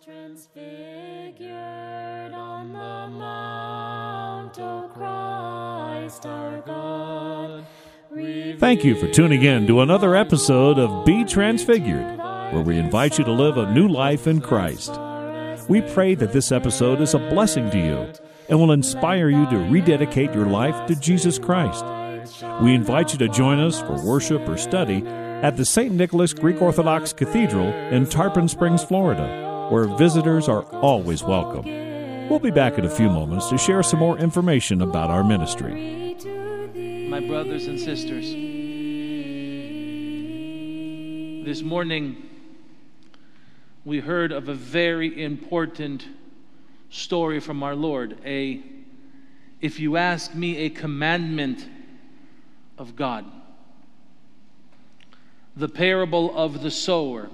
Transfigured on the mount, O Christ our God. Thank you for tuning in to another episode of Be Transfigured, where we invite you to live a new life in Christ. We pray that this episode is a blessing to you and will inspire you to rededicate your life to Jesus Christ. We invite you to join us for worship or study at the St. Nicholas Greek Orthodox Cathedral in Tarpon Springs, Florida, where visitors are always welcome. We'll be back in a few moments to share some more information about our ministry. My brothers and sisters, this morning we heard of a very important story from our Lord, if you ask me, a commandment of God. The parable of the sower.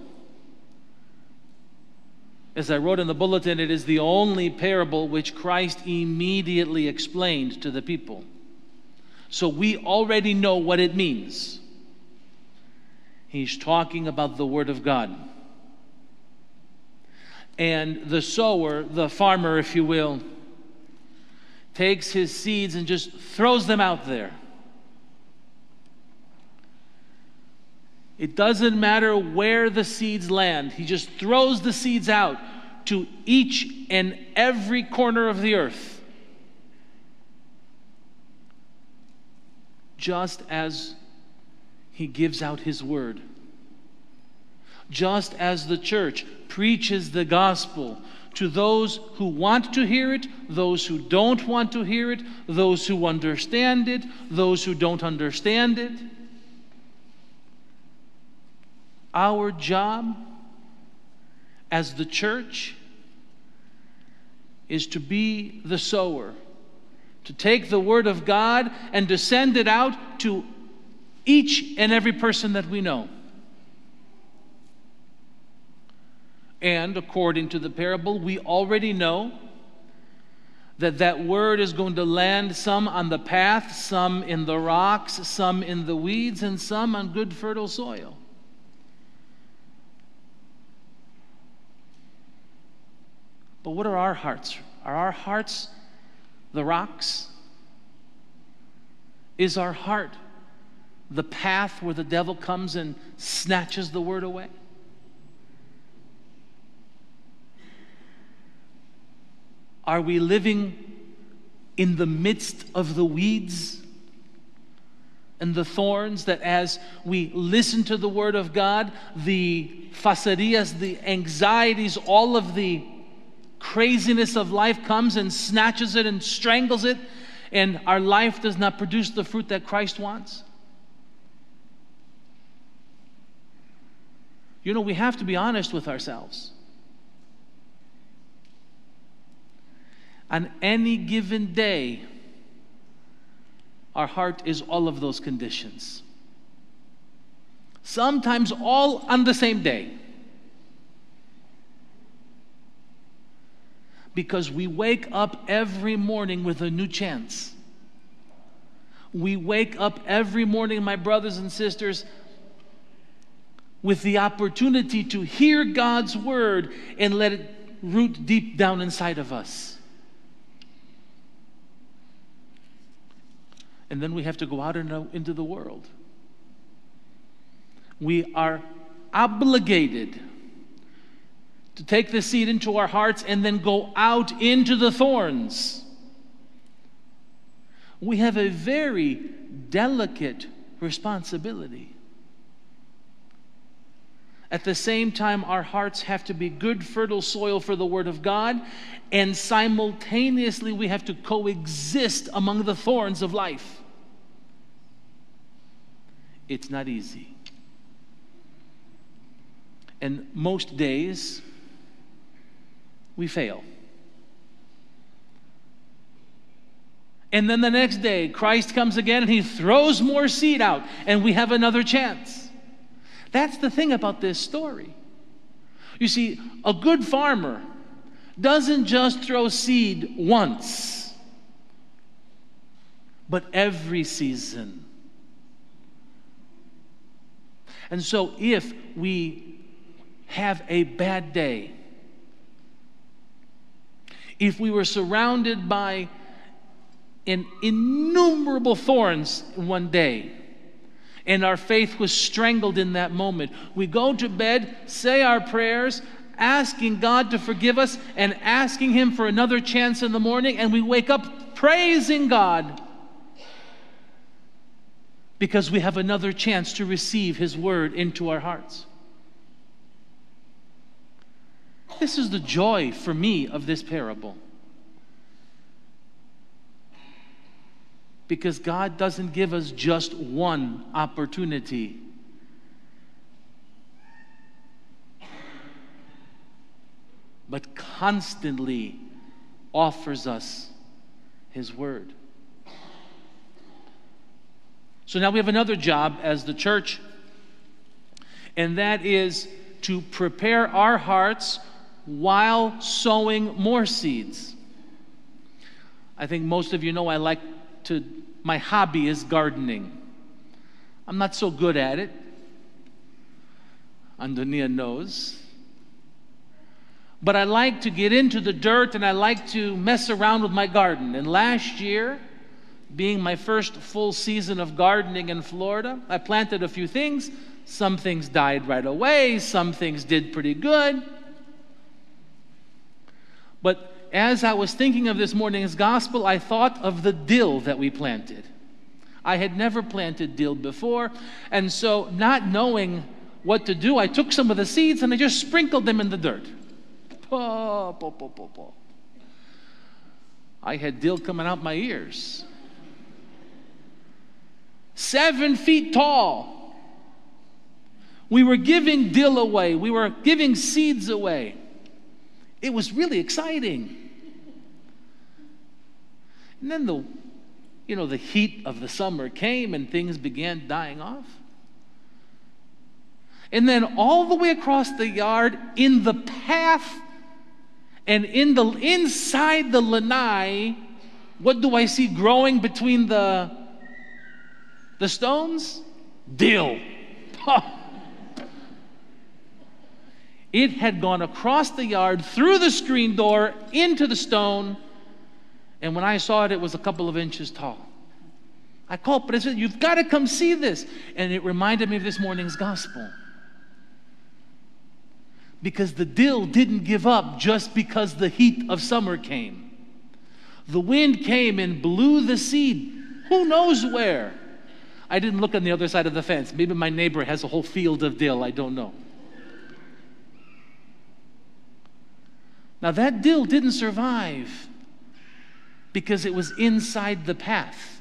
As I wrote in the bulletin, it is the only parable which Christ immediately explained to the people. So we already know what it means. He's talking about the Word of God. And the sower, the farmer, if you will, takes his seeds and just throws them out there. It doesn't matter where the seeds land. He just throws the seeds out to each and every corner of the earth. Just as he gives out his word. Just as the church preaches the gospel to those who want to hear it, those who don't want to hear it, those who understand it, those who don't understand it. Our job as the church is to be the sower, to take the Word of God and to send it out to each and every person that we know. And according to the parable, we already know that that word is going to land some on the path, some in the rocks, some in the weeds, and some on good fertile soil. But what are our hearts? Are our hearts the rocks? Is our heart the path where the devil comes and snatches the word away? Are we living in the midst of the weeds and the thorns that as we listen to the word of God, the facerias, the anxieties, all of the craziness of life comes and snatches it and strangles it, and our life does not produce the fruit that Christ wants? You know, we have to be honest with ourselves. On any given day, our heart is all of those conditions. Sometimes all on the same day. Because we wake up every morning with a new chance. We wake up every morning, my brothers and sisters, with the opportunity to hear God's word and let it root deep down inside of us. And then we have to go out into the world. We are obligated to take the seed into our hearts and then go out into the thorns. We have a very delicate responsibility. At the same time, our hearts have to be good, fertile soil for the Word of God, and simultaneously we have to coexist among the thorns of life. It's not easy. And most days, we fail. And then the next day, Christ comes again and he throws more seed out, and we have another chance. That's the thing about this story. You see, a good farmer doesn't just throw seed once, but every season. And so if we have a bad day, if we were surrounded by innumerable thorns one day, and our faith was strangled in that moment, we go to bed, say our prayers, asking God to forgive us and asking Him for another chance in the morning, and we wake up praising God because we have another chance to receive His word into our hearts. This is the joy for me of this parable. Because God doesn't give us just one opportunity. But constantly offers us His word. So now we have another job as the church, and that is to prepare our hearts while sowing more seeds. I think most of you know my hobby is gardening. I'm not so good at it. Antonia knows. But I like to get into the dirt and I like to mess around with my garden. And last year, being my first full season of gardening in Florida, I planted a few things. Some things died right away. Some things did pretty good. But as I was thinking of this morning's gospel, I thought of the dill that we planted. I had never planted dill before, and so not knowing what to do, I took some of the seeds and I just sprinkled them in the dirt. I had dill coming out my ears. 7 feet tall. We were giving dill away. We were giving seeds away. It was really exciting. And then the heat of the summer came and things began dying off. And then all the way across the yard, in the path and inside the lanai, what do I see growing between the stones? Dill. It had gone across the yard, through the screen door, into the stone, and when I saw it, it was a couple of inches tall. I called, but I said, "You've got to come see this." And it reminded me of this morning's gospel. Because the dill didn't give up just because the heat of summer came. The wind came and blew the seed. Who knows where? I didn't look on the other side of the fence. Maybe my neighbor has a whole field of dill. I don't know. Now that dill didn't survive because it was inside the path.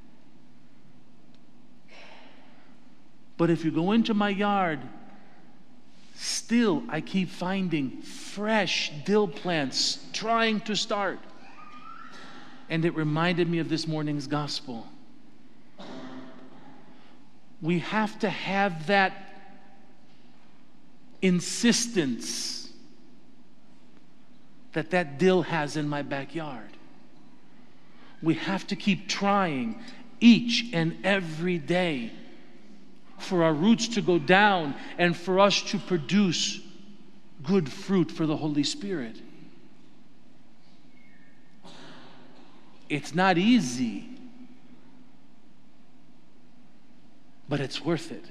But if you go into my yard, still I keep finding fresh dill plants trying to start. And it reminded me of this morning's gospel. We have to have that insistence that dill has in my backyard. We have to keep trying each and every day for our roots to go down and for us to produce good fruit for the Holy Spirit. It's not easy, but it's worth it.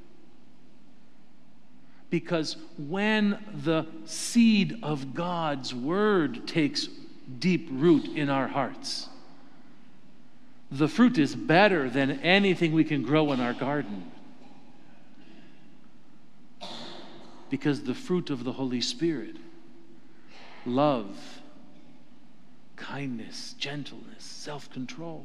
Because when the seed of God's Word takes deep root in our hearts, the fruit is better than anything we can grow in our garden. Because the fruit of the Holy Spirit, love, kindness, gentleness, self-control,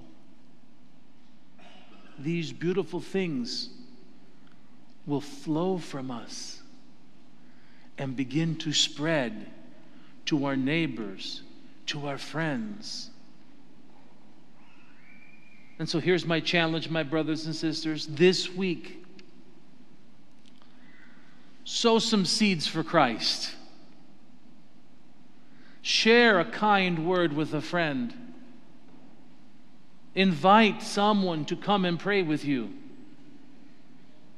these beautiful things will flow from us and begin to spread to our neighbors, to our friends. And so here's my challenge, my brothers and sisters. This week, sow some seeds for Christ. Share a kind word with a friend. Invite someone to come and pray with you.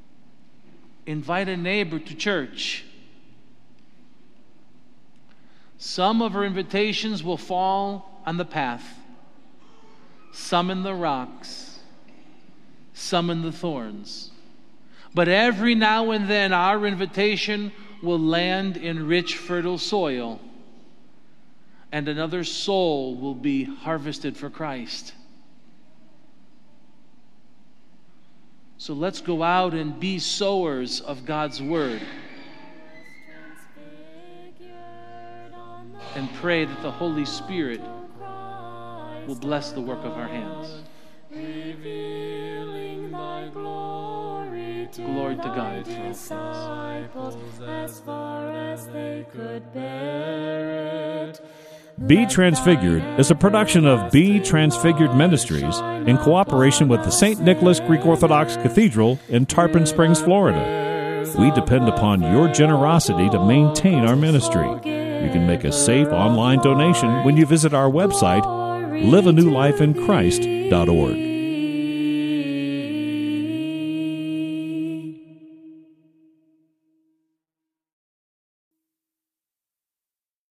Invite a neighbor to church. Some of our invitations will fall on the path, some in the rocks, some in the thorns. But every now and then our invitation will land in rich, fertile soil, and another soul will be harvested for Christ. So let's go out and be sowers of God's word and pray that the Holy Spirit will bless the work of our hands. Glory to God for all things. As far as they could bear it. Be Transfigured is a production of Be Transfigured Ministries in cooperation with the St. Nicholas Greek Orthodox Cathedral in Tarpon Springs, Florida. We depend upon your generosity to maintain our ministry. You can make a safe online donation when you visit our website, liveanewlifeinchrist.org.